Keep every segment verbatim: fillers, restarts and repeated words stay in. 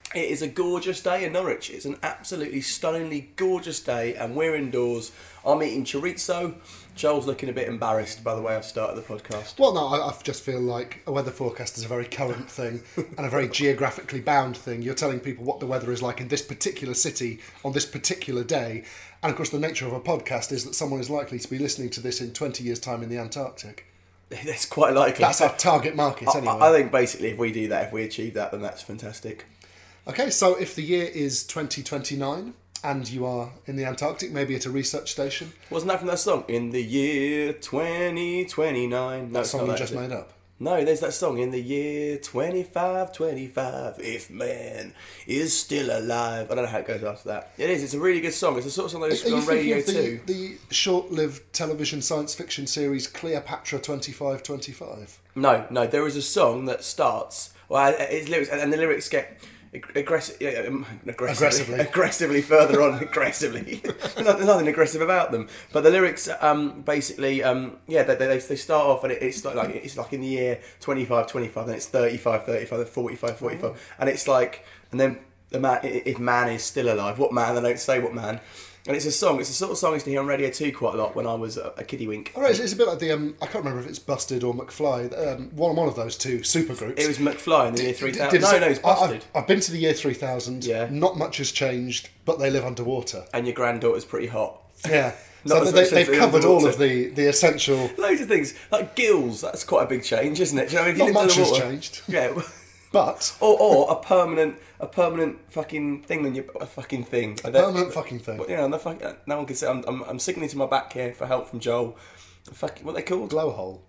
It is a gorgeous day in Norwich. It's an absolutely stunningly gorgeous day, and we're indoors. I'm eating chorizo. Joel's looking a bit embarrassed by the way I've started the podcast. Well, no, I, I just feel like a weather forecast is a very current thing and a very geographically bound thing. You're telling people what the weather is like in this particular city on this particular day. And of course, the nature of a podcast is that someone is likely to be listening to this in twenty years' time in the Antarctic. That's quite likely. That's our target market, anyway. I, I think basically if we do that, if we achieve that, then that's fantastic. Okay, so if the year is twenty twenty-nine and you are in the Antarctic, maybe at a research station. Wasn't that from that song? In the year twenty twenty-nine. No, That it's song not you that, just is it? made up. No, there's that song, in the year twenty-five twenty-five, if man is still alive. I don't know how it goes after that. It is, it's a really good song. It's the sort of song that used to be on Radio of the, two. the short-lived television science fiction series Cleopatra twenty-five twenty-five? No, no, there is a song that starts, well, it's lyrics, and the lyrics get aggressive, um, aggressively, Aggressively. aggressively further on, aggressively. There's nothing aggressive about them, but the lyrics, um, basically, um, yeah, they, they they start off and it, it's like, like it's like in the year twenty-five twenty-five, then it's thirty-five thirty-five, then forty-five forty-five, oh. And it's like, and then the man, if man is still alive, what man? They don't say what man. And it's a song. It's the sort of song I used to hear on Radio two quite a lot when I was a, a kiddie wink. All right, it's, it's a bit like the um, I can't remember if it's Busted or McFly. Um, one one of those two supergroups. It was McFly in the year three thousand. Did- did- No, no, it's Busted. I, I've, I've been to the year three thousand. Yeah. Not much has changed, but they live underwater. And your granddaughter's pretty hot. Yeah. Not So as they, much as they've they covered all underwater. of the, the essential. Loads of things. Like gills, that's quite a big change, isn't it? Do you know, if you Not live much has underwater- changed. Yeah. But Or, or a permanent, a permanent fucking thing on your a fucking thing. A permanent fucking thing. You know, no, fuck, no one can say. I'm, I'm, I'm signaling to my back here for help from Joel. Fucking, what are they called? Blowhole.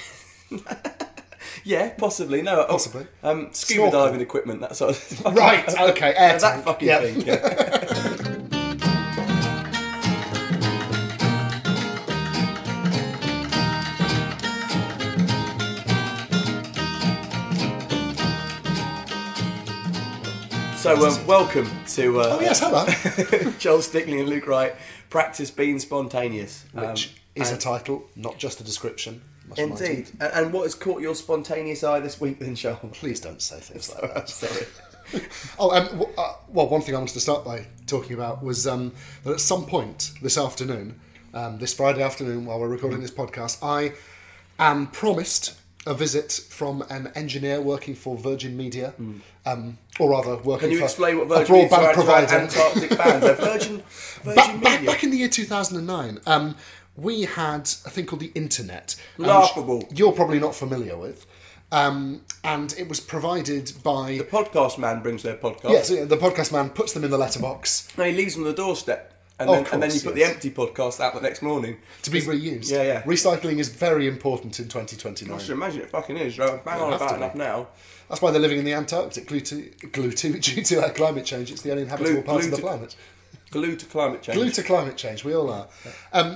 Yeah, possibly. No, oh, Possibly. Um, scuba Snorkel. diving equipment. That sort of. Fucking, Right, okay, air that tank. fucking Yep. thing. Yeah. So, um, welcome to uh, Oh yes, hello. Joel Stickley and Luke Wright. Practice being spontaneous. Which Um, is a and- title, not just a description. must remind you. Indeed. And, and what has caught your spontaneous eye this week then, Joel? Please don't say things like that. Sorry. Oh, um, w- uh, well, one thing I wanted to start by talking about was um, that at some point this afternoon, um, this Friday afternoon, while we're recording this podcast, I am promised a visit from an engineer working for Virgin Media, um, or rather working Can you for explain what a Virgin Media is broadband to our provider. Antarctic fans? A Virgin, Virgin Back, back, Media. back in the year two thousand nine, um, we had a thing called the Internet. um, which Laughable. You're probably not familiar with. Um, and it was provided by... The podcast man brings their podcast. Yes, yeah, the podcast man puts them in the letterbox No, he leaves them on the doorstep. And, Oh, then, of and then you course, put yes. the empty podcast out the next morning. to be reused. Yeah, yeah. Recycling is very important in twenty I twenty-nine. should imagine it fucking is. Right? Bang on have about to be. enough now. That's why they're living in the Antarctic, glue to, glue to, due to our climate change. It's the only inhabitable Glue- part glue of the to- planet. Glued to climate change. Glue to climate change, we all are. Um,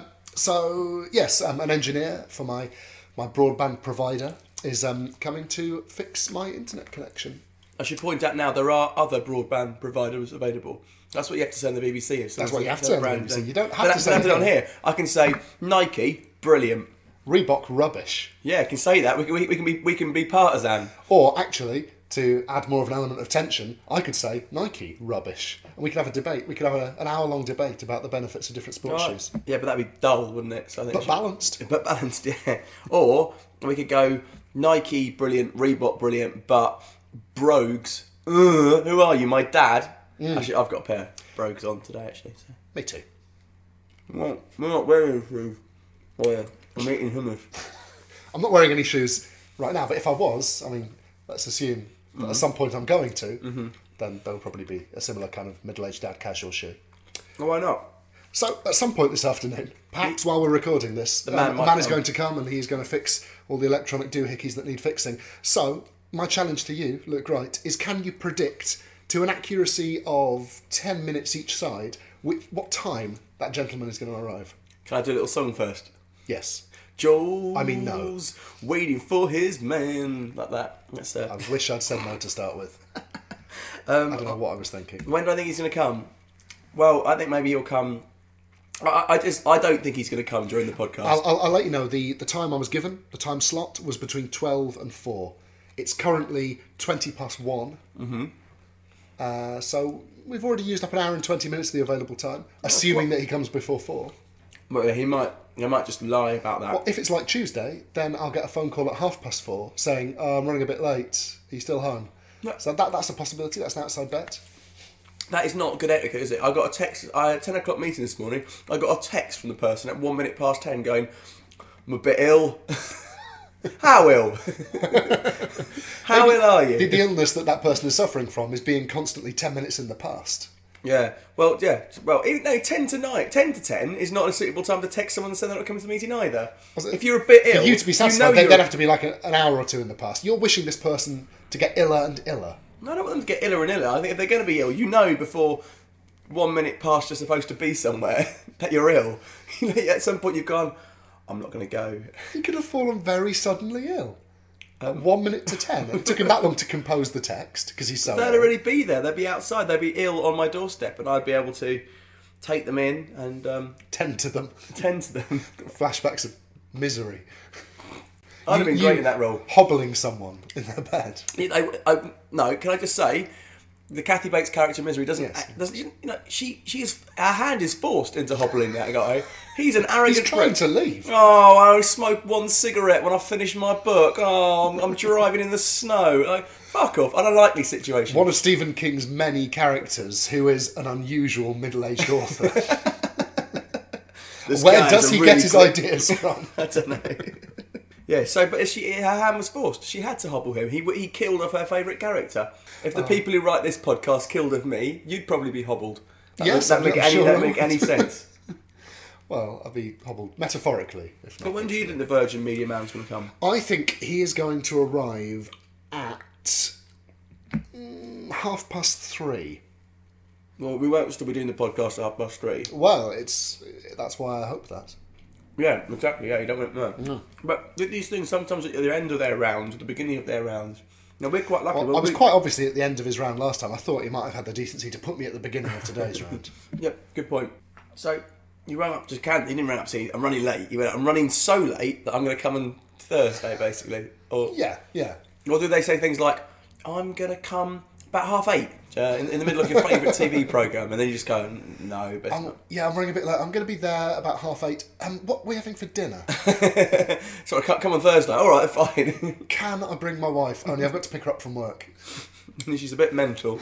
so, yes, um, an engineer for my, my broadband provider is um, coming to fix my internet connection. I should point out now there are other broadband providers available. That's what you have to say on the B B C. That's what you have to say on the brand B B C. thing. You don't have But to I say don't have it on anything. here. I can say Nike, brilliant. Reebok, rubbish. Yeah, I can say that. We can, we, we can be we can be partisan. Or, actually, to add more of an element of tension, I could say Nike, rubbish. And we could have a debate. We could have a, an hour-long debate about the benefits of different sports shoes. Yeah, but that'd be dull, wouldn't it? So I think But it should- balanced. But balanced, yeah. Or we could go Nike, brilliant, Reebok, brilliant, but Brogues, uh, who are you? My dad. Mm. Actually, I've got a pair of Brogues on today, actually. So. Me too. Well, we're not wearing shoes. Oh yeah, I'm eating hummus. I'm not wearing any shoes right now, but if I was, I mean, let's assume that Mm-hmm. at some point I'm going to, then there'll probably be a similar kind of middle-aged dad casual shoe. Well, why not? So, at some point this afternoon, perhaps while we're recording this, man um, a might man is come. going to come and he's going to fix all the electronic doohickeys that need fixing. So, my challenge to you, Luke Wright, is can you predict, to an accuracy of ten minutes each side, which, what time that gentleman is going to arrive? Can I do a little song first? Yes. Joel's I mean, no. waiting for his man. Like that. That's uh, I wish I'd said no to start with. um, I don't know what I was thinking. When do I think he's going to come? Well, I think maybe he'll come. I, I just I don't think he's going to come during the podcast. I'll, I'll, I'll let you know, the, the time I was given, the time slot, was between twelve and four. It's currently twenty past one. Mm-hmm. Uh, so we've already used up an hour and twenty minutes of the available time, assuming that he comes before four. Well, he might he might just lie about that. Well, if it's like Tuesday, then I'll get a phone call at half past four saying, oh, I'm running a bit late. Are you still home? No. So that that's a possibility. That's an outside bet. That is not good etiquette, is it? I got a text. I had a ten o'clock meeting this morning. I got a text from the person at one minute past ten, going, "I'm a bit ill." How ill? How Maybe ill are you? The, the illness that that person is suffering from is being constantly ten minutes in the past. Yeah. Well, yeah. Well, even, no. Ten to nine, ten to ten is not a suitable time to text someone and say they're not coming to the meeting either. If you're a bit ill, for you to be satisfied, you know they'd, you're- they'd have to be like a, an hour or two in the past. You're wishing this person to get iller and iller. No, I don't want them to get iller and iller. I think if they're going to be ill, you know before one minute past you're supposed to be somewhere that you're ill. You know, at some point you've gone, I'm not going to go. He could have fallen very suddenly ill. Um, One minute to ten. It took him that long to compose the text because he's so They'd ill. already be there. They'd be outside. They'd be ill on my doorstep, and I'd be able to take them in and um, Tend to them. tend to them. Flashbacks of misery. I'd have been You- great you in that role. Hobbling someone in their bed. You know, I, no, can I just say, the Kathy Bates character Misery doesn't. Yes. doesn't you know, she she is her hand is forced into hobbling that guy. He's an arrogant. He's trying prick. to leave. Oh, I smoke one cigarette when I finish my book. Oh, I'm, I'm driving in the snow. Like, fuck off. Unlikely situation. One of Stephen King's many characters who is an unusual middle-aged author. This Where guy's does a he really get his quick- ideas from? I don't know. Yeah, so but she, her hand was forced. She had to hobble him. He he killed off her favourite character. If the Oh. people who write this podcast killed of me, you'd probably be hobbled. That Yes, would, that I'm make not any sure that I make any would. sense. Well, I'll be hobbled metaphorically. If not But when do you think the Virgin Media Man's going to come? I think he is going to arrive at mm, half past three. Well, we won't still be doing the podcast at half past three. Well, it's that's why I hope that. Yeah, exactly. Yeah, you don't want to know. But with these things, sometimes at the end of their rounds, at the beginning of their rounds. Now we're quite lucky. Well, Well, I was we- quite obviously at the end of his round last time. I thought he might have had the decency to put me at the beginning of today's round. Yeah, good point. So you rang up to Canton. You didn't ring up to say I'm running late. You went, I'm running so late that I'm going to come on Thursday, basically. Or Yeah, yeah. or do they say things like, I'm going to come about half eight uh, in, in the middle of your favourite T V programme, and then you just go, no, best I'm, yeah, I'm running a bit late. I'm going to be there about half eight. Um, what are we having for dinner? not. So I can't come on Thursday. All right, fine. Can I bring my wife? Only I've got to pick her up from work. She's a bit mental.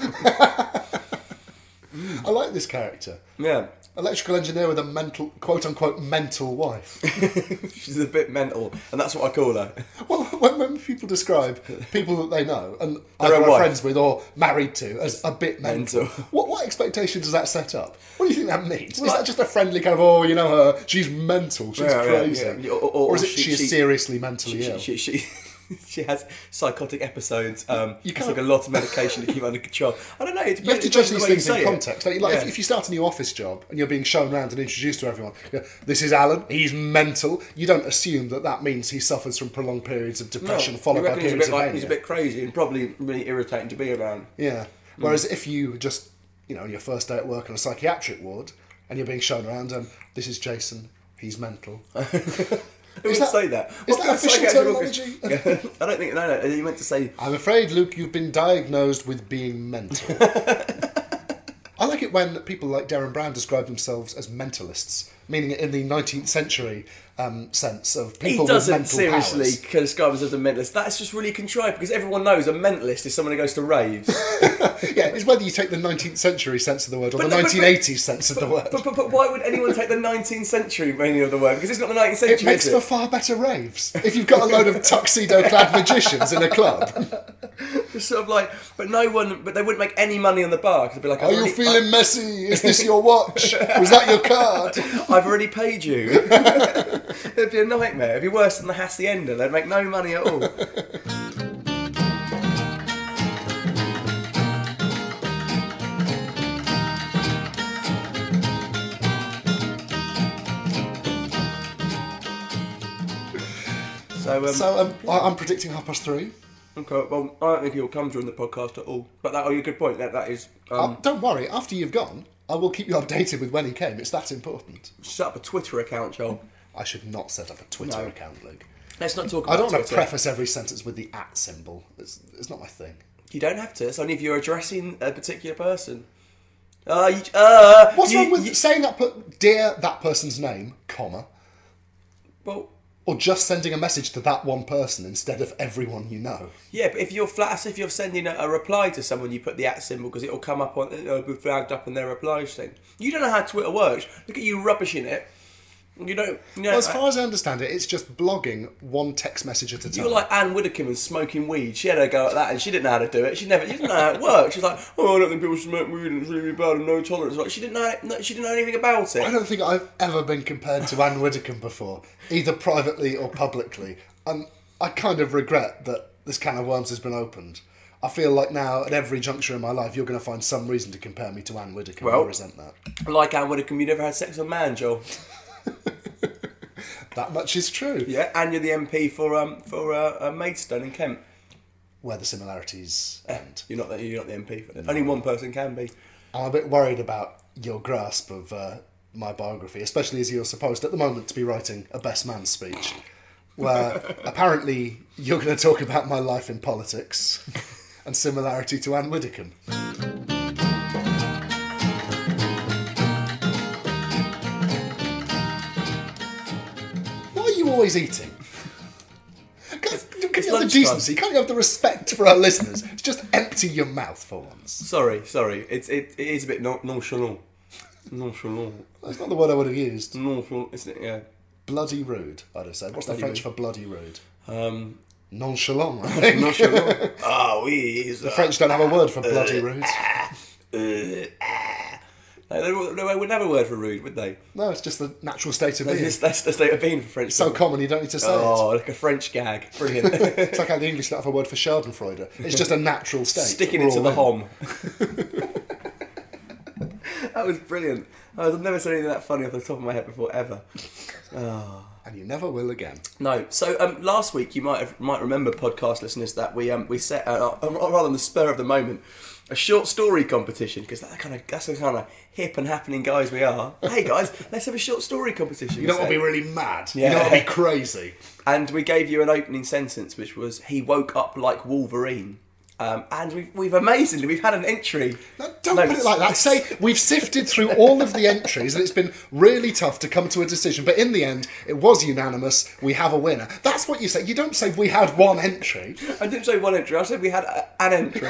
I like this character. Yeah, Electrical engineer with a mental, quote unquote, mental wife. she's a bit mental, and that's what I call her. Well, when, when people describe people that they know and Their either own are wife. friends with or married to as a bit mental, Mental. what what expectation does that set up? What do you think that means? Well, is that just a friendly kind of, oh, you know her, she's mental, she's Yeah, yeah, crazy? yeah. Or- or- Or is or it she- she, is she- seriously mentally She, ill? she, she, she has psychotic episodes. Um, You you can't- took a lot of medication to keep under control. I don't know. It You have to depends judge on the these way you things in say it. context. Like, like Yeah. if, if you start a new office job and you're being shown around and introduced to everyone, you go, this is Alan, he's mental. You don't assume that that means he suffers from prolonged periods of No, depression you followed by reckon he's a periods bit of like mania. he's a bit crazy and probably really irritating to be around. Yeah. Whereas if you just, you know, on your first day at work in a psychiatric ward and you're being shown around and this is Jason, he's mental. Who would that- say that? is What that kind of official psychiatric- terminology? I don't think. No, no. You meant to say. I'm afraid, Luke, you've been diagnosed with being mental. I like it when people like Darren Brown describe themselves as mentalists, meaning it in the nineteenth century um, sense of He people with doesn't mental seriously powers. describe himself as a mentalist. That's just really contrived because everyone knows a mentalist is someone who goes to raves. Yeah, it's whether you take the nineteenth century sense of the word or But the no, but- nineteen eighties sense of the word. But, but, but why would anyone take the nineteenth century meaning of the word? Because it's not the nineteenth century. It makes is for it? far better raves. If you've got a load of tuxedo-clad magicians in a club. It's sort of like, but no one, but they wouldn't make any money on the bar because they'd be like, Are I've you already- feeling messy? Is this your watch? Was that your card? I've already paid you. It'd be a nightmare. It'd be worse than the Hacienda. They'd make no money at all. So, um, So um, I- I'm predicting half past three. okay, well, I don't think he'll come during the podcast at all. But that, oh, a good point. That that is. Um, Uh, don't worry, after you've gone, I will keep you updated with when he came. It's that important. set up a Twitter account, Joel. I should not set up a Twitter No. account, Luke. Let's not talk about I don't want to Twitter. preface every sentence with the at symbol. It's, it's not my thing. You don't have to. It's only if you're addressing a particular person. Uh, you, uh, What's you, wrong with you, saying that, put dear that person's name, comma, well, or just sending a message to that one person instead of everyone you know? yeah, but if you're flat, as if you're sending a, a reply to someone, you put the at symbol because it'll come up on, it'll be flagged up in their reply thing. You don't know how Twitter works. Look at you rubbishing it. You don't. You know, Well, as far as I understand it, it's just blogging one text message at a time. You're like Anne Widdecombe and smoking weed. She had a go at that and she didn't know how to do it. She never, she didn't know how it worked. She's like, oh, I don't think people should smoke weed and it's really bad and no tolerance. Like she didn't know, no, she didn't know anything about it. I don't think I've ever been compared to Anne Widdecombe before, either privately or publicly. And I kind of regret that this can of worms has been opened. I feel like now, at every juncture in my life, you're going to find some reason to compare me to Anne Widdecombe. Well, I resent that. Like Anne Widdecombe, you never had sex with a man, Joel. That much is true. Yeah, and you're the M P for um for uh, uh, Maidstone in Kent. Where the similarities end. You're not the you're not the M P. For Only one person can be. I'm a bit worried about your grasp of uh, my biography, especially as you're supposed at the moment to be writing a best man speech, where apparently you're going to talk about my life in politics and similarity to Anne Widdecombe. Why are you always eating? Can you have the decency? Can't you have the respect for our listeners to just empty your mouth for once? Sorry, sorry. It's it, it is a bit non- nonchalant. Nonchalant. That's not the word I would have used. Nonchalant, isn't it? Yeah. Bloody rude, I'd have said. What's Bloody the French rude. for bloody rude? Um, Nonchalant, I think. nonchalant. Ah, oui. The French don't have a word for bloody rude. Uh, ah. No, they, wou- they wouldn't have a word for rude, would they? No, it's just the natural state of That's, being. just, that's the state of being for French. It's so people. common you don't need to say Oh, like a French gag. Brilliant. it. It's like how the English don't have a word for Schadenfreude. It's just a natural state. Sticking We're it to all the in. hom. That was brilliant. I've never said anything that funny off the top of my head before, ever. Oh. And you never will again. No. So um, last week, you might have, might remember, podcast listeners, that we um, we set, uh, uh, rather than the spur of the moment, a short story competition, because that kind of that's the kind of hip and happening guys we are. Hey guys, let's have a short story competition. You don't we want to said. be really mad. Yeah. You don't want to be crazy. And we gave you an opening sentence, which was, he woke up like Wolverine. Um, and we've, we've amazingly, we've had an entry. No, don't No, put it like that. Say, we've sifted through all of the entries and it's been really tough to come to a decision. But in the end, it was unanimous. We have a winner. That's what you say. You don't say we had one entry. I didn't say one entry, I said we had a, an entry.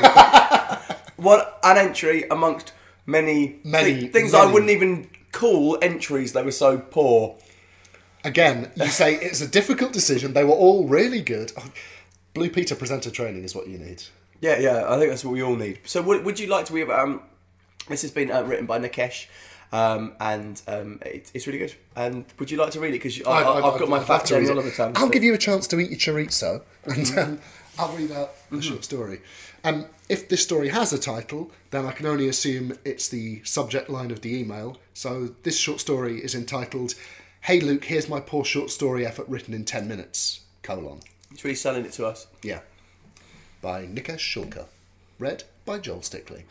One, an entry amongst many, Many, thi- things many. I wouldn't even call entries, they were so poor. Again, you say it's a difficult decision. They were all really good. Oh, Blue Peter presenter training is what you need. Yeah, yeah, I think that's what we all need. So would, would you like to, we have, um, this has been uh, written by Nikesh, um, and um, it, it's really good. And would you like to read it? Because I- I've I'd- got my I'd love fact to read Jamie it. Oliver tongue. I'll give you a chance to eat your chorizo, and um, I'll read out the short story. Um, if this story has a title, then I can only assume it's the subject line of the email. So this short story is entitled, "Hey Luke, here's my poor short story effort written in ten minutes, colon." It's really selling it to us. Yeah. By Nikesh Shulker. Read by Joel Stickley.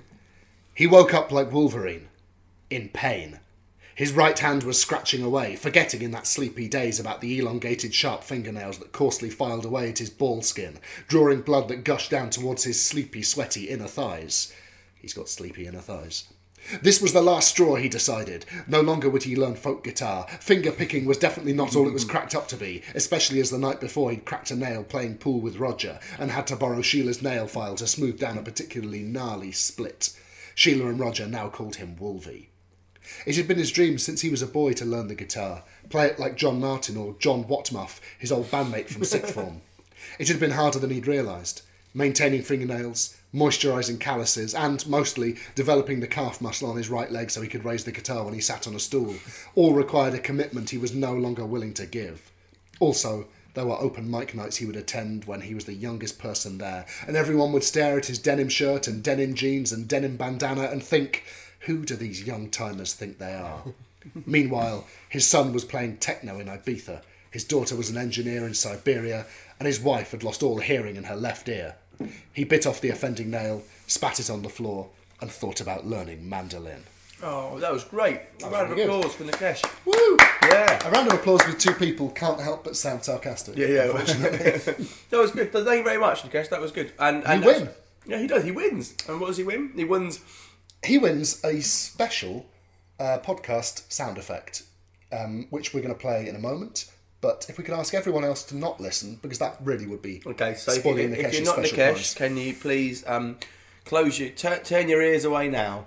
He woke up like Wolverine, in pain. His right hand was scratching away, forgetting in that sleepy daze about the elongated sharp fingernails that coarsely filed away at his ball skin, drawing blood that gushed down towards his sleepy, sweaty inner thighs. He's got sleepy inner thighs. This was the last straw, he decided. No longer would he learn folk guitar. Finger-picking was definitely not all it was cracked up to be, especially as the night before he'd cracked a nail playing pool with Roger and had to borrow Sheila's nail file to smooth down a particularly gnarly split. Sheila and Roger now called him Wolvie. It had been his dream since he was a boy to learn the guitar, play it like John Martin or John Watmuff, his old bandmate from sixth form. It had been harder than he'd realised. Maintaining fingernails, moisturising calluses, and, mostly, developing the calf muscle on his right leg so he could raise the guitar when he sat on a stool, all required a commitment he was no longer willing to give. Also, there were open mic nights he would attend when he was the youngest person there, and everyone would stare at his denim shirt and denim jeans and denim bandana and think, who do these young-timers think they are? Meanwhile, his son was playing techno in Ibiza, his daughter was an engineer in Siberia, and his wife had lost all hearing in her left ear. He bit off the offending nail, spat it on the floor, and thought about learning mandolin. Oh, that was great. A round of really good. applause for Nikesh. Woo! Yeah. A round of applause with two people can't help but sound sarcastic. Yeah, yeah. that was good. Thank you very much, Nikesh. That was good. And, and You win. Yeah, he does. He wins. And what does he win? He wins. He wins a special uh, podcast sound effect, um, which we're going to play in a moment. But if we could ask everyone else to not listen, because that really would be okay. So if, spoiling you, Nikesh's if you're not special Nikesh, prize. can you please um, close your tur- turn your ears away now?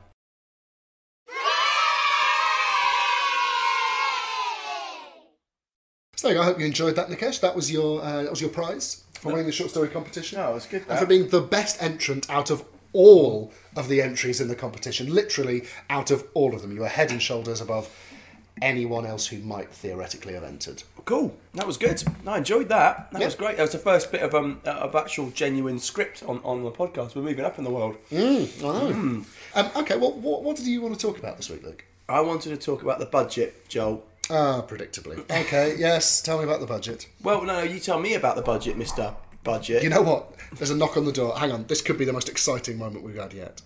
So there you go. I hope you enjoyed that, Nikesh. That was your uh, that was your prize for winning the short story competition. No, it was good. And That. for being the best entrant out of all of the entries in the competition, literally out of all of them. You were head and shoulders above anyone else who might theoretically have entered. Cool. That was good. I enjoyed that. That Yeah. was great. That was the first bit of um of actual genuine script on, on the podcast. We're moving up in the world. Mm, I know. Mm. Um, okay, well, what, what did you want to talk about this week, Luke? I wanted to talk about the budget, Joel. Ah, predictably. Okay, yes, tell me about the budget. Well, no, you tell me about the budget, Mister Budget. You know what? There's a knock on the door. Hang on, this could be the most exciting moment we've had yet.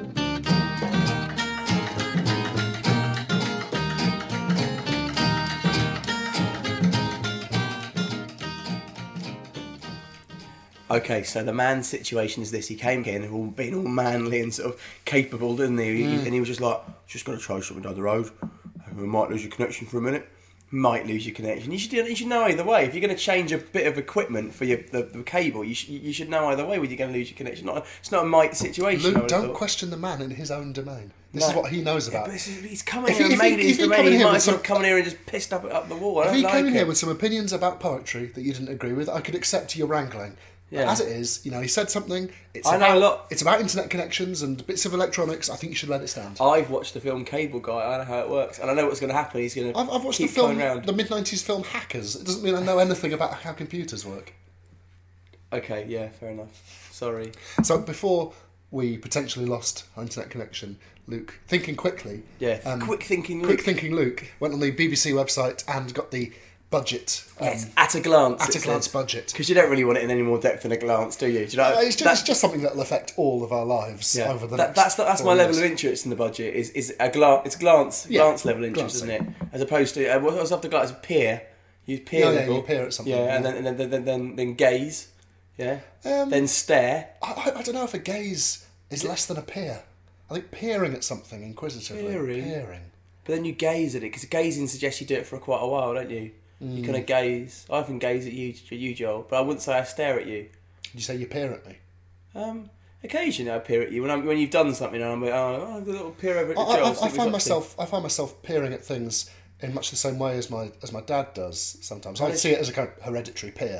Okay, so the man's situation is this. He came in all being all manly and sort of capable, didn't he? Mm. And he was just like, just going to try something down the road. We might lose your connection for a minute. Might lose your connection. You should you should know either way. If you're going to change a bit of equipment for your the, the cable, you should you should know either way whether you're going to lose your connection. Not a, it's not a might situation. I Luke, would don't thought. question the man in his own domain. This No. is what he knows Yeah, about. but this is- he's coming If here he- and if he- made it if his he come domain. in He here might with as well some- come in here and just pissed up up the wall. I If don't he like came in it. here with some opinions about poetry that you didn't agree with, I could accept your wrangling. But Yeah. as it is, you know, he said something. It's I know about, a lot. It's about internet connections and bits of electronics. I think you should let it stand. I've watched the film Cable Guy. I know how it works, and I know what's going to happen. He's going to I've, I've watched keep the film, going round. the mid nineties film Hackers. It doesn't mean I know anything about how computers work. Okay, yeah, fair enough. Sorry. So before we potentially lost our internet connection, Luke, thinking quickly, Yeah, um, quick thinking. quick Luke. thinking Luke went on the B B C website and got the budget. Um, Yes, at a glance. at a glance budget. Because you don't really want it in any more depth than a glance, do you? Do you know? Uh, it's, just, that- it's just something that will affect all of our lives yeah. over the That- next that's the, that's four my level years. of interest in the budget. Is is a glance? It's glance Yeah, glance level interest, glancing. isn't it? As opposed to uh, what's after got as peer. You peer Yeah, yeah, level. you peer at something, Yeah, yeah. and then and then then, then, then, then gaze. Yeah. Um, then stare. I, I, I don't know if a gaze is less than a peer. I think peering at something inquisitively. Peering? Peering. But then you gaze at it because gazing suggests you do it for quite a while, don't you? You Mm. kind of gaze. I often gaze at you, you, Joel, but I wouldn't say I stare at you. Did you say you peer at me? Um, occasionally I peer at you when I'm when you've done something and I'm like, oh, oh, a little peer over at I, the I, Joel. I, see I what he's find up to. myself I find myself peering at things in much the same way as my as my dad does sometimes. I Right. see it as a kind of hereditary peer.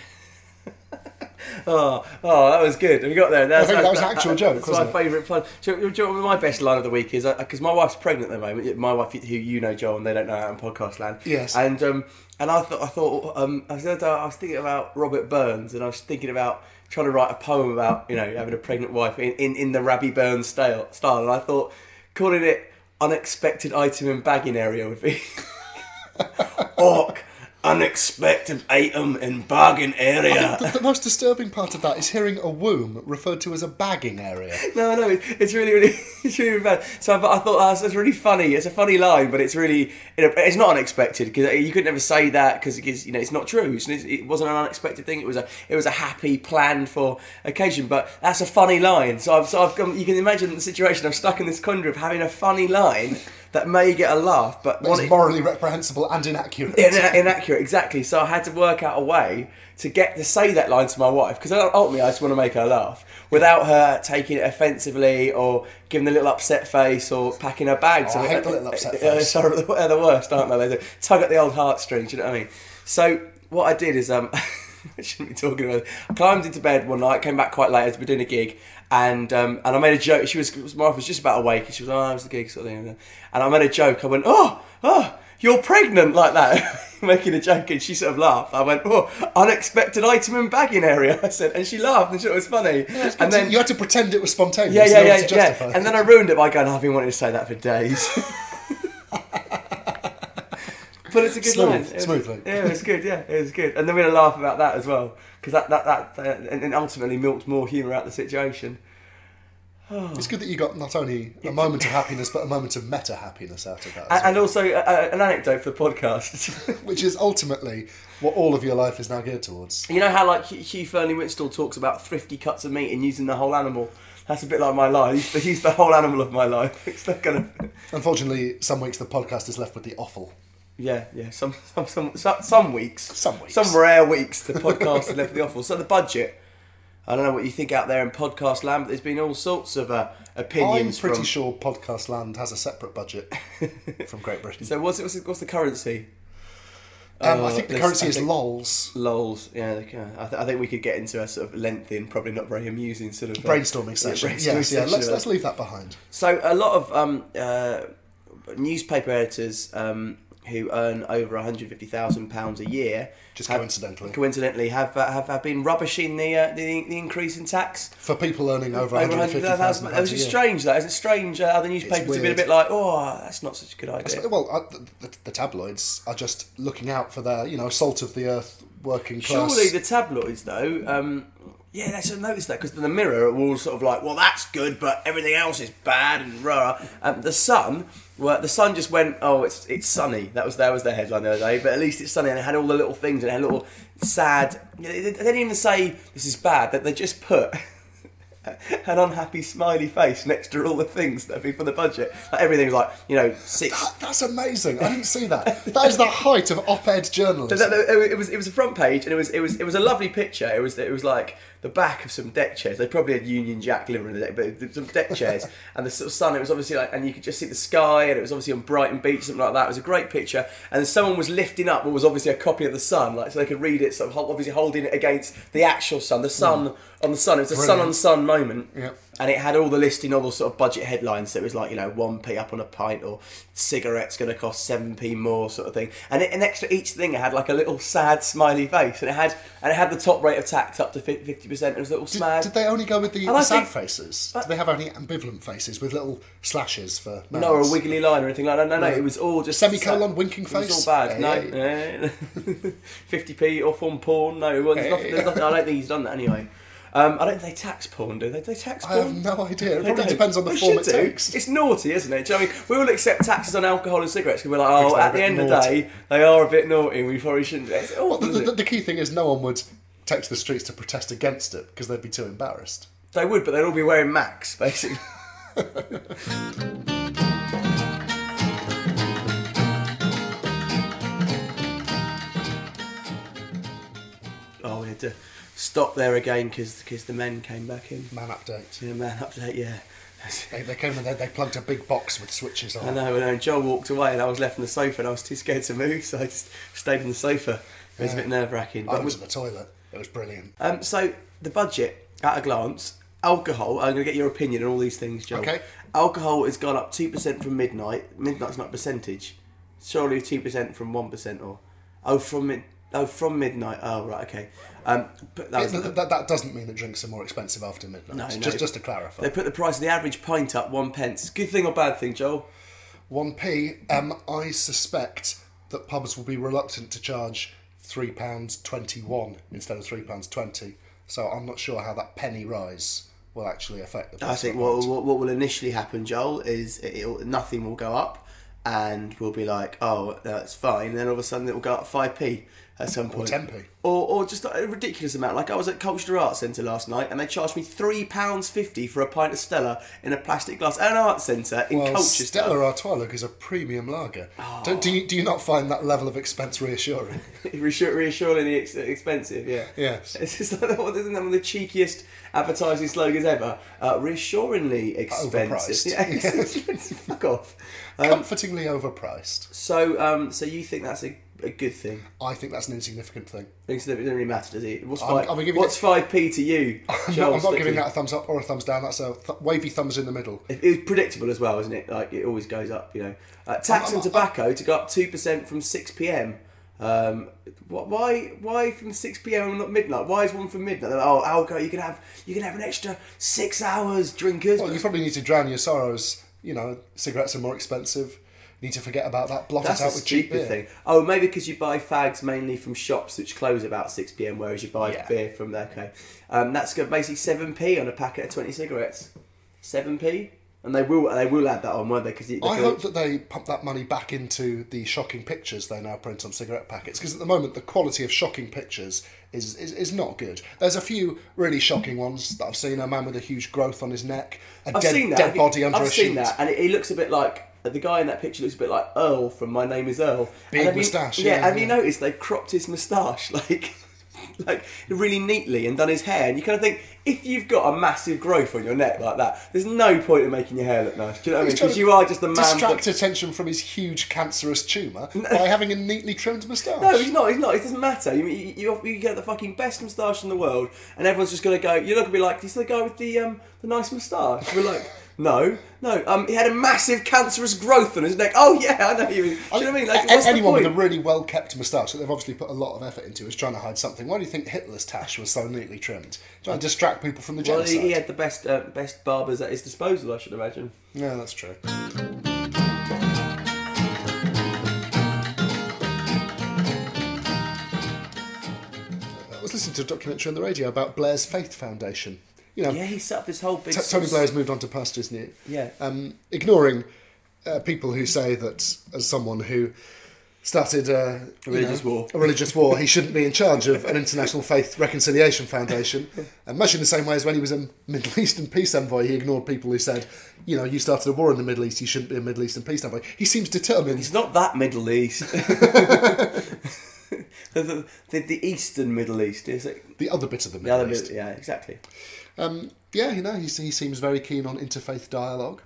Oh, oh, that was good. We got there. That's, I think that was an actual joke, That's wasn't my it? favourite pun. Do you, do you know what my best line of the week is? Because my wife's pregnant at the moment. My wife, who you know, Joel, and they don't know out in podcast land. Yes. And um, and I thought I thought um, I was I was thinking about Robert Burns, and I was thinking about trying to write a poem about you know having a pregnant wife in, in, in the Robbie Burns style style, and I thought calling it unexpected item and bagging area would be orc. Unexpected item in bargain area. The, the most disturbing part of that is hearing a womb referred to as a bagging area. No, no, it- it's really, really, it's really bad. So, but I thought oh, it's really funny. It's a funny line, but it's really, it's not unexpected because you could never say that because you know it's not true. It's, it wasn't an unexpected thing. It was a, it was a happy, planned for occasion. But that's a funny line. So I've, so I've gone, you can imagine the situation. I'm stuck in this conundrum of having a funny line that may get a laugh, but That one is morally reprehensible and inaccurate. In- inaccurate, exactly. So I had to work out a way to get to say that line to my wife because ultimately I just want to make her laugh without her taking it offensively or giving a little upset face or packing her bags. Oh, I hate the little upset Uh, face. Sorry, they're the worst, aren't they? They do. Tug at the old heartstrings. You know what I mean? So what I did is um. I shouldn't be talking about it. I climbed into bed one night, came back quite late as we were doing a gig, and um, and I made a joke. She was, my wife was just about awake, and she was, oh, it was the gig sort of thing. And I made a joke. I went, oh, oh, you're pregnant, like that, making a joke, and she sort of laughed. I went, oh, unexpected item in bagging area. I said, and she laughed, and she thought it was funny. And And then, you had to pretend it was spontaneous. yeah, in yeah, order yeah, to yeah. justify it. And then I ruined it by going, I've been wanting to say that for days. But it's a good Smooth, line. It was- smoothly. Yeah, it was good. Yeah, it was good. And then we had a laugh about that as well because that that that uh, and, and ultimately milked more humour out of the situation. It's good that you got not only a moment of happiness, but a moment of meta happiness out of that. And, As and well. also uh, an anecdote for the podcast. Which is ultimately what all of your life is now geared towards. You know how like Hugh Hugh Fearnley-Whitstall talks about thrifty cuts of meat and using the whole animal? That's a bit like my life. I use the whole animal of my life. It's that kind of... Unfortunately, some weeks the podcast is left with the offal. Yeah, yeah. Some some some some, some weeks, Some weeks. some rare weeks, the podcast is left with the offal. So the budget. I don't know what you think out there in podcast land, but there's been all sorts of uh, I'm opinions. pretty from... sure Podcast Land has a separate budget from Great Britain. So what's it? What's, it, what's the currency? Um, Uh, I think the let's- currency I is think- lols. Lols, yeah. they can- I, th- I think we could get into a sort of lengthy and probably not very amusing sort of uh, Brainstorming yeah, session. brainstorming yes, yeah, session let's, of let's leave that behind. So a lot of um, uh, newspaper editors um, who earn over one hundred fifty thousand pounds a year, Just have, coincidentally. coincidentally, have uh, have, have been rubbishing the, uh, the the increase in tax. For people earning over Over one hundred fifty thousand It pounds was a year. strange, that isn't it strange? Uh, other newspapers have been a weird. bit like, oh, that's not such a good idea. Well, uh, the, the tabloids are just looking out for their, you know, salt of the earth working class. Surely the tabloids, though, um, yeah, they should have noticed that because the Mirror were all sort of like, well, that's good, but everything else is bad and rah. Um, the Sun, well, the Sun just went, oh, it's it's sunny. That was that was their headline the other day. But at least it's sunny, and it had all the little things, and it had little sad. They they didn't even say this is bad. That they just put an unhappy smiley face next to all the things that have been for the budget. Like everything was like, you know, six. That, that's amazing. I didn't see that. That is the height of op-ed journalism. It was it was a front page, and it was it was it was a lovely picture. It was it was like the back of some deck chairs. They probably had Union Jack living in the deck, but some deck chairs and the sort of sun. It was obviously like, and you could just see the sky, and it was obviously on Brighton Beach, something like that. It was a great picture, and then someone was lifting up what was obviously a copy of the Sun, like so they could read it. Sort of obviously holding it against the actual Sun, the Sun on the Sun. It was a Sun on Sun moment. Yep. And it had all the listing, all the sort of budget headlines. So it was like, you know, one p up on a pint, or cigarettes going to cost seven p more, sort of thing. And, it, and next to each thing, it had like a little sad smiley face, and it had and it had the top rate of tax up to fifty percent. It was a little Did, sad. did they only go with the, And the I sad think- faces? Did they have any ambivalent faces with little slashes for mouths? No, or a wiggly line or anything like that. No, no, No. it was all just Semicolon, sad. winking It was face? all bad. Hey. No, fifty p off on porn. No, it wasn't. Hey. Nothing, there's nothing. I don't think he's done that anyway. Um, I don't think they tax porn, do they? They tax I porn. have no idea. It They probably don't. depends on the They form it should do. takes. It's naughty, isn't it? Do you know what I mean? We all accept taxes on alcohol and cigarettes because we're like, Because oh, they're a at the bit end of the naughty. day, they are a bit naughty. We probably shouldn't. It's Well, awful, the, isn't the, it? the key thing is no one would take to the streets to protest against it because they'd be too embarrassed. They would, but they'd all be wearing Macs, basically. Oh, we had to stop there again because the men came back in. Man update. Yeah, man, update, yeah. They, they came and they, they plugged a big box with switches on. I know, I know. And Joel walked away, and I was left on the sofa, and I was too scared to move, so I just stayed on the sofa. It was Yeah. a bit nerve wracking. I was in the toilet. It was brilliant. Um, so the budget, at a glance, alcohol. I'm going to get your opinion on all these things, Joel. Okay. Alcohol has gone up two percent from midnight. Midnight's not a percentage. Surely two percent from one percent, or oh from mid. Oh, from midnight. Oh, right, okay. Um, but that was, It- that, that doesn't mean that drinks are more expensive after midnight. No, just, no. just to clarify. they put the price of the average pint up one pence. Good thing or bad thing, Joel? one p, um, I suspect that pubs will be reluctant to charge three pounds twenty-one instead of three pounds twenty. So I'm not sure how that penny rise will actually affect the price. I think of what, that. what what will initially happen, Joel, is it'll, nothing will go up, and we'll be like, oh, that's fine. And then all of a sudden it will go up five p at some point. ten p. Or, or just a ridiculous amount. Like I was at Cultural Arts Centre last night, and they charged me three pounds fifty for a pint of Stella in a plastic glass at an art centre in Well, Colchester. Stella Artois is a premium lager. Do, do, you, do you not find that level of expense reassuring? Reassur- reassuringly ex- expensive, yeah. Yes. It's just like, isn't that one of the cheekiest advertising slogans ever? Uh, reassuringly expensive. Overpriced. Yeah, it's expensive. Fuck off. Um, Comfortingly overpriced. so, um, so you think that's a, a good thing? I think that's an insignificant thing. It doesn't really matter, does it? What's I'm- five? I'm gonna give you what's five p to you? I'm Joel not, I'm not giving Stickley? that a thumbs up or a thumbs down. That's a th- wavy thumbs in the middle. It, it was predictable as well, isn't it? Like it always goes up, you know. Uh, tax I'm- and I'm- tobacco to go up two percent from six p m. Um, wh- why? Why from six p m and not midnight? Why is one from midnight? They're like, oh, alcohol! You can have you can have an extra six hours, drinkers. Well, you probably need to drown your sorrows. You know, cigarettes are more expensive. You need to forget about that. Blot That's it a out with cheap stupid beer. thing. Oh, maybe because you buy fags mainly from shops which close about six p m, whereas you buy Yeah. beer from there. Okay, um, that's got basically seven p on a packet of twenty cigarettes. seven p. And they will they will add that on, won't they? Cause they I feel- hope that they pump that money back into the shocking pictures they now print on cigarette packets, because at the moment the quality of shocking pictures is, is, is not good. There's a few really shocking ones that I've seen. A man with a huge growth on his neck, a I've dead, seen that. dead Have you- body under I've a seen sheet. that, and it, he looks a bit like the guy in that picture looks a bit like Earl from My Name Is Earl. Big And have you- moustache, Yeah, yeah, have yeah. you noticed they've cropped his moustache like, like really neatly and done his hair? And you kind of think, if you've got a massive growth on your neck like that, there's no point in making your hair look nice. Do you know what I mean? He's trying Because to you are just a man. distract that- attention from his huge cancerous tumour by having a neatly trimmed moustache. No, he's not. He's not. It doesn't matter. You, you, you, you get the fucking best moustache in the world, and everyone's just going to go. You're not going to be like, "He's the guy with the um the nice moustache." We're like, no, no. Um, he had a massive cancerous growth on his neck. Oh yeah, I know you. Do you know what I mean? Like, A- what's the anyone with a point? really well kept moustache that they've obviously put a lot of effort into is trying to hide something. Why do you think Hitler's tash was so neatly trimmed? Trying to distract people from the Well, genocide. he, he had the best uh, best barbers at his disposal, I should imagine. Yeah, that's true. I was listening to a documentary on the radio about Blair's Faith Foundation. You know, Yeah, he set up this whole big. T- Tony Blair has moved on to pastures new. Yeah. Um, ignoring uh, people who say that as someone who started uh, A religious you know, war. a religious war, he shouldn't be in charge of an international faith reconciliation foundation. And much in the same way as when he was a Middle Eastern peace envoy, he ignored people who said, you know, you started a war in the Middle East, you shouldn't be a Middle Eastern peace envoy. He seems determined. It's not that Middle East. the, the, the, the Eastern Middle East is it? The other bit of the The Middle other East. bit, yeah, exactly. Um, yeah, you know, he, he seems very keen on interfaith dialogue.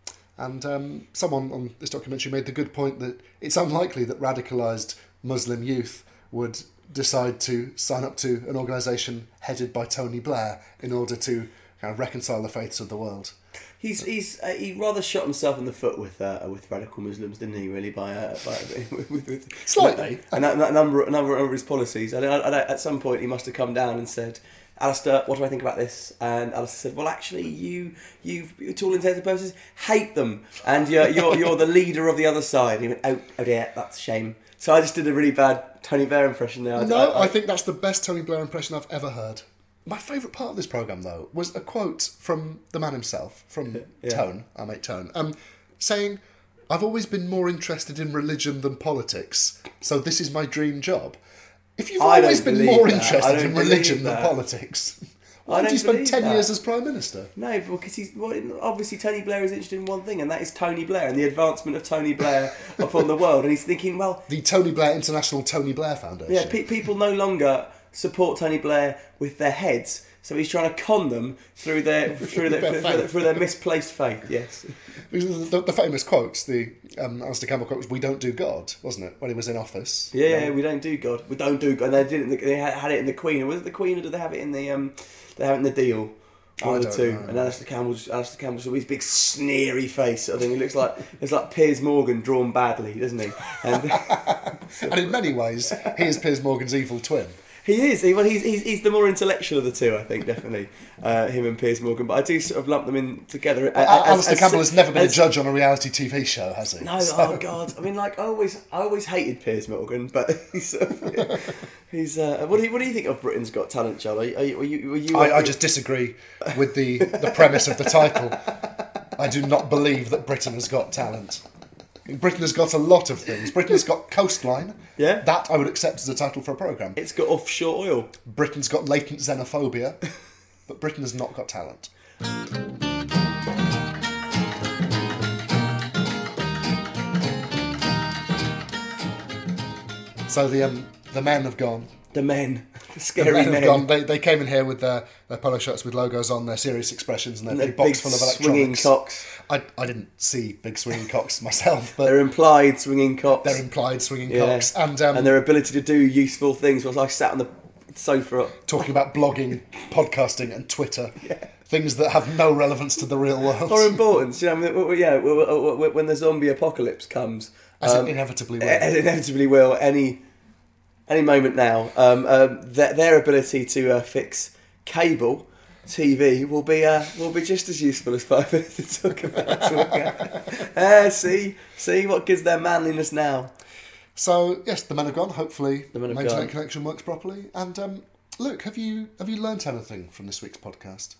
And um, someone on this documentary made the good point that it's unlikely that radicalised Muslim youth would decide to sign up to an organisation headed by Tony Blair in order to kind of reconcile the faiths of the world. He's he's uh, he rather shot himself in the foot with uh, with radical Muslims, didn't he? Really, by, uh, by with, with, with Slightly. and that, that number a number of his policies. And I, I, at some point, he must have come down and said, "Alistair, what do I think about this?" And Alistair said, "Well, actually, you you to all intents and purposes hate them, and you're you're you're the leader of the other side." And he went, "Oh, oh dear, that's a shame." So I just did a really bad Tony Blair impression there. No, I, I think that's the best Tony Blair impression I've ever heard. My favourite part of this programme, though, was a quote from the man himself, from Yeah. Tone, our mate Tone, um, saying, "I've always been more interested in religion than politics, so this is my dream job." If you've I always don't been believe more that. I interested don't in believe religion than that. politics, why I did you don't spend believe ten that. years as Prime Minister? No, because he's well, obviously Tony Blair is interested in one thing, and that is Tony Blair and the advancement of Tony Blair upon the world. And he's thinking, well, The Tony Blair International Tony Blair Foundation. yeah, pe- people no longer support Tony Blair with their heads, so he's trying to con them through their through their, Their through, their faith. through their misplaced faith. Yes, The, the famous quotes, the um, Alistair Campbell quote was, "We don't do God," wasn't it, when he was in office? yeah, we don't do God, we don't do God. And they did it. They had had it in the Queen. Was it the Queen, or did they have it in the um? They have it in the Deal. One I of the don't two. know. And Alistair Campbell's Alistair Campbell's with his big sneery face. I think he looks like it's like Piers Morgan drawn badly, doesn't he? And And in many ways, he is Piers Morgan's evil twin. he is. He, well, he's, he's he's the more intellectual of the two, I think, definitely. Uh, him and Piers Morgan, but I do sort of lump them in together. Well, as- Alistair as- Campbell has never been as- a judge on a reality T V show, has he? No, So- oh god. I mean, like I always, I always hated Piers Morgan, but he's, sort of, he's. Uh, what do you, what do you think of Britain's Got Talent, Joel? Are you, are you, were you, were you I, I just disagree with the, the premise of the title. I do not believe that Britain has got talent. Britain has got a lot of things. Britain has got coastline. Yeah. That I would accept as a title for a programme. It's got offshore oil. Britain's got latent xenophobia, but Britain has not got talent. So the um, the men have gone. The men, the The scary men have men. gone. They, they came in here with their, their polo shirts with logos on, their serious expressions, and their And big the box big full of swinging electronics. cocks. I, I didn't see big swinging cocks myself, but They're implied swinging cocks. they're implied swinging Yeah. cocks. And, um, and their ability to do useful things. Whilst I sat on the sofa. talking about blogging, podcasting, and Twitter. Things that have no relevance to the real world. For importance, you know, I mean, w- yeah. w- w- w- When the zombie apocalypse comes, As um, it inevitably will. as it inevitably will, any any moment now, um, um, their, their ability to uh, fix cable T V will be uh, will be just as useful as five minutes to talk about. uh, see, see what gives their manliness now. So yes, the men have gone. Hopefully, The men have my gone. internet connection works properly. And um, Luke, have you have you learnt anything from this week's podcast?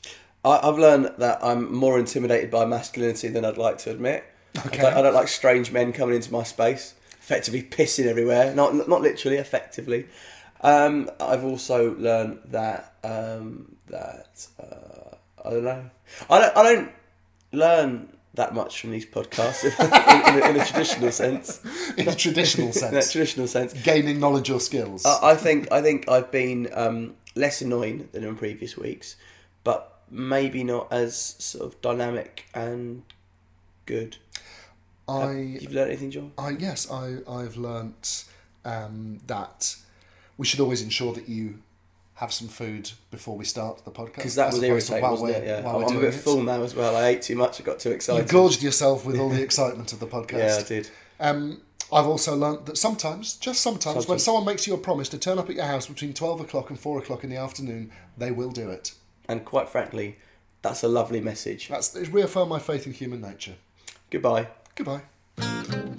I, I've learned that I'm more intimidated by masculinity than I'd like to admit. Okay. I don't, I don't like strange men coming into my space, effectively pissing everywhere. Not not literally, effectively. Um, I've also learned that um, that uh, I don't know. I don't. I don't learn that much from these podcasts in, in, a, in a traditional sense. In a traditional sense. In a traditional sense, gaining knowledge or skills. I, I think. I think I've been um, less annoying than in previous weeks, but maybe not as sort of dynamic and good. I. Have, you've learned anything, John? I yes, I I've learnt um, that we should always ensure that you have some food before we start the podcast. Because that as was opposed to irritating, while wasn't we're- it? Yeah, while we're I'm a doing bit it. full now as well. I ate too much. I got too You excited. gorged yourself with all the excitement of the podcast. Yeah, I did. Um, I've also learnt that sometimes, just sometimes, when Sometimes. someone makes you a promise to turn up at your house between twelve o'clock and four o'clock in the afternoon, they will do it. And quite frankly, that's a lovely message. That's it reaffirmed my faith in human nature. Goodbye. Goodbye.